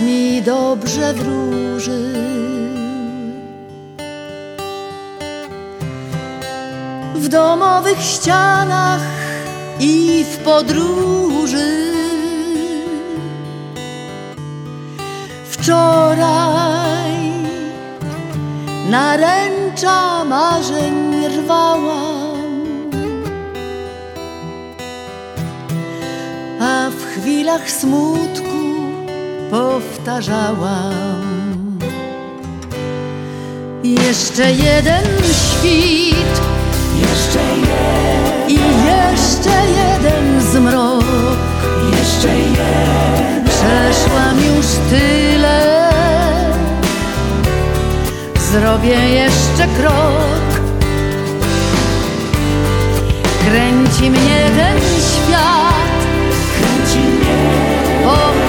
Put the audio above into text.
mi dobrze wróży. W domowych ścianach i w podróży. Wczoraj naręcza marzeń rwałam, a w chwilach smutku powtarzałam: jeszcze jeden świt, jeszcze jeden, i jeszcze jeden zmrok, jeszcze jeden. Przeszłam już tyle, zrobię jeszcze krok. Kręci mnie ten świat, Kręci mnie.